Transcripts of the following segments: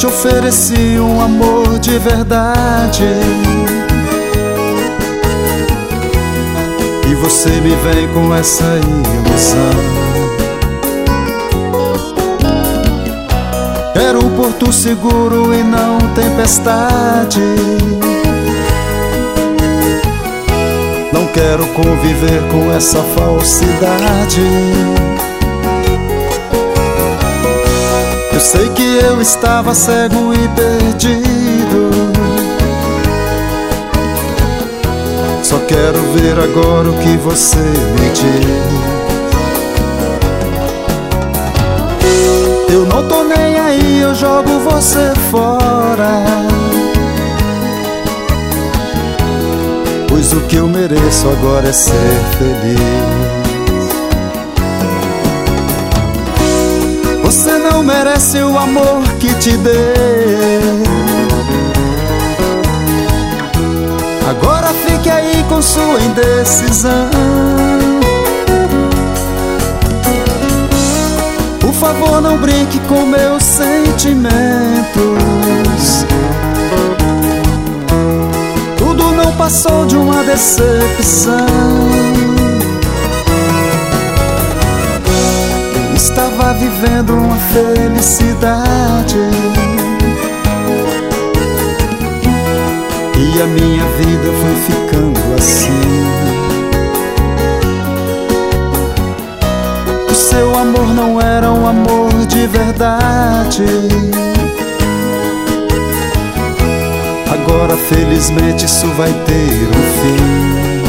te ofereci um amor de verdade, e você me vem com essa ilusão. Quero um porto seguro e não tempestade. Não quero conviver com essa falsidade. Eu sei que eu estava cego e perdido. Só quero ver agora o que você me diz. Eu não tô nem aí, eu jogo você fora, pois o que eu mereço agora é ser feliz. Você não merece o amor que te dei. Agora fique aí com sua indecisão. Por favor, não brinque com meus sentimentos. Tudo não passou de uma decepção. Eu estava vivendo uma felicidade, e a minha vida foi ficando assim. O seu amor não era um amor de verdade. Agora felizmente isso vai ter um fim.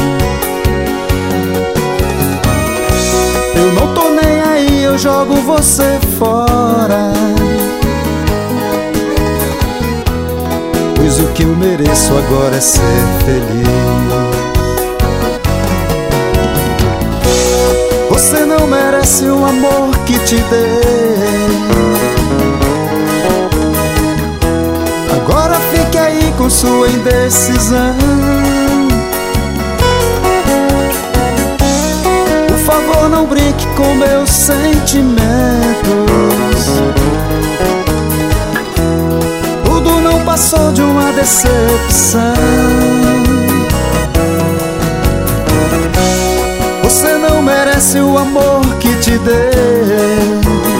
Eu não tô nem aí, eu jogo você fora, pois o que eu mereço agora é ser feliz. Você não merece o amor que te dei. Agora fique aí com sua indecisão. Por favor, não brinque com meus sentimentos. Tudo não passou de uma decepção. Você não merece o amor que te dei.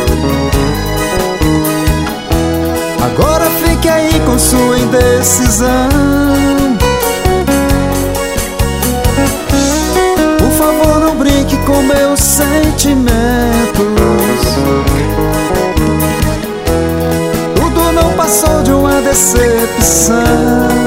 Agora fique aí com sua indecisão. Por favor, não brinque com meus sentimentos. Tudo não passou de uma decepção.